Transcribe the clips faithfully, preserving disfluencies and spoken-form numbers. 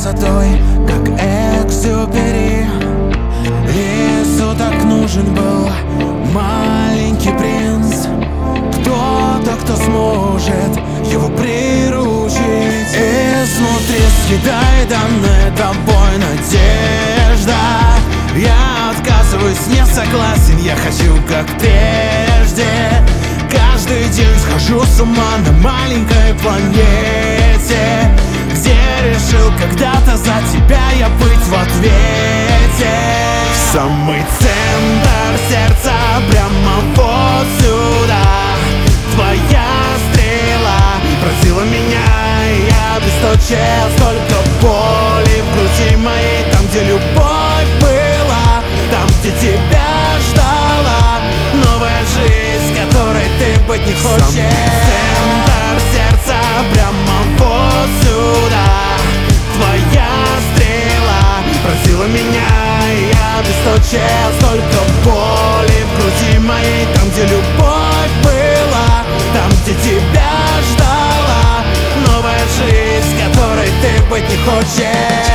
красотой, как Экзюпери. Лису так нужен был маленький принц, кто-то, кто сможет его приручить. Изнутри съедает данная тобой надежда. Я отказываюсь, не согласен, я хочу как прежде. Каждый день схожу с ума на маленькой планете, где решил когда-то за тебя я быть в ответе. В самый центр сердца, прямо вот сюда, твоя стрела поразила меня, и я обесточил. Столько боли в груди моей, там, где любовь была, там, где тебя ждала новая жизнь, которой ты быть не хочешь. Центр сердца, прямо вот сюда, твоя стрела поразила меня, и я обесточил. Столько боли в груди моей, там, где любовь была, там, где тебя ждала новая жизнь, которой ты быть не хочешь.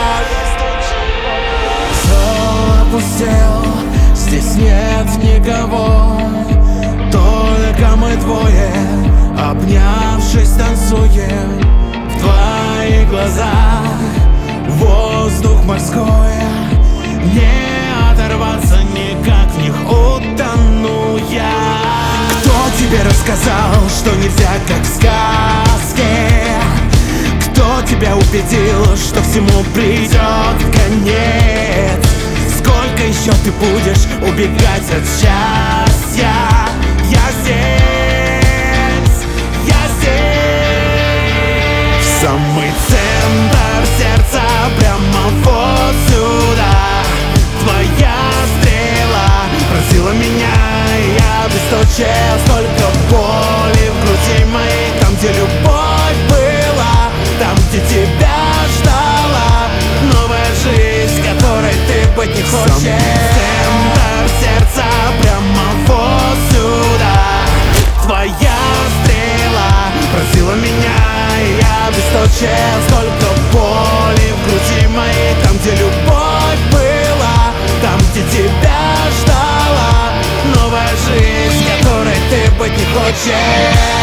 Зал опустел, здесь нет никого, только мы двое, обнявшись, танцуем. В твоих глазах воздух морской, не оторваться никак, в них утону я. Кто тебе рассказал, что нельзя, как в сказке? Кто тебя убедил, что всему придет конец? Сколько еще ты будешь убегать от счастья? Я здесь, я здесь. В самый центр сердца, прямо вот сюда, твоя стрела поразила меня, и я обесточил. Столько боли в груди моей, там, где любовь была, там, где тебя ждала новая жизнь, которой ты быть не хочешь. Центр сердца, прямо вот сюда, твоя стрела поразила меня, и я обесточил. Столько боли в груди моей, там, где любовь была, там, где тебя ждала новая жизнь, которой ты быть не хочешь.